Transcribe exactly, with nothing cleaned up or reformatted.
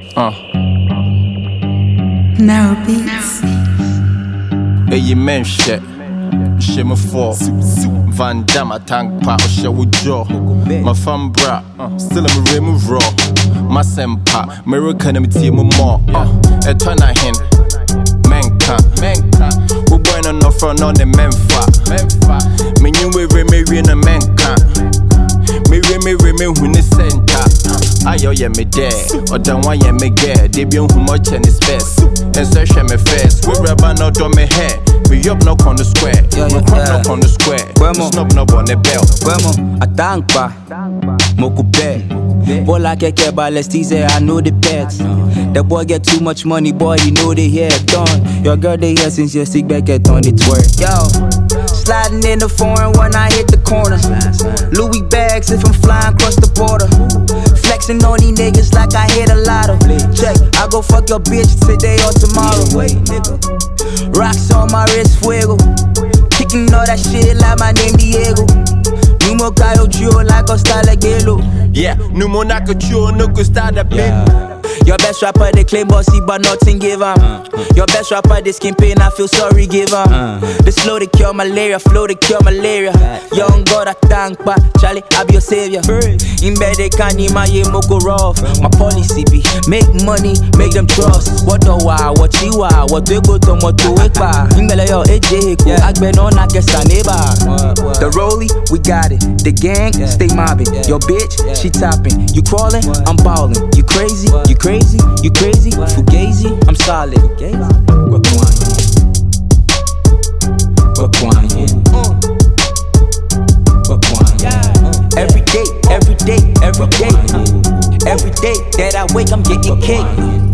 Uh. Now beats. Hey, you men shit. Shimmer for Van Damme, tank pa, or shall we draw? My fam bra, still I'm a rim raw. My sempa, American team more. A ton of hen, menka, menka. Who born on the front on the menfa, menfa. Me knew we remember in a menka. Me remember me when the center. Ayo ye me there, or don't want ye me get. They be on who much and it's best. And search me first, we rubber not on me hair. We up knock on the square, yeah, we yeah, crop yeah. knock on the square. Snub knob on the bell. Bueno, a tankpa, mokupe. Bola keke balestize, I know the pets. The boy get too much money, boy, you know they hear done. Your girl they here since you stick back at on the twerk. Yo, sliding in the foreign when I hit the corner. Louis bags if I'm flying across the border. Flexing on these niggas like I hit a lotto. Check, I go fuck your bitch today or tomorrow. Wait, nigga. Rocks on my wrist, fuego. Kicking all that shit like my name Diego. Numo Cayo Gio like Costa Legelo. Yeah, Numo Naka Gio, no Costa da Ben. Your best rapper, they claim bossy, but nothing give up. Uh, uh, Your best rapper, they skin pain, I feel sorry, give up. Uh, the slow to cure malaria, flow to cure malaria. That, Young God, I thank pa, Charlie, I be your savior. In bed, they can't even my moko rough. My policy be make money, make them trust. What the wa, what you wa, what they go to moto ekpa. Ingele yo, eje heko, agbe no na kesa neba. The rollie, we got it. The gang, yeah. Stay mobbing. Yeah. Your bitch, yeah. She topping. You crawling, what? I'm ballin'. You crazy, what? You crazy. Crazy, you crazy, what? Fugazi, I'm solid. We're quiet. We're quiet. We're quiet. Every day, every day, every day. Every day that I wake, I'm getting cake.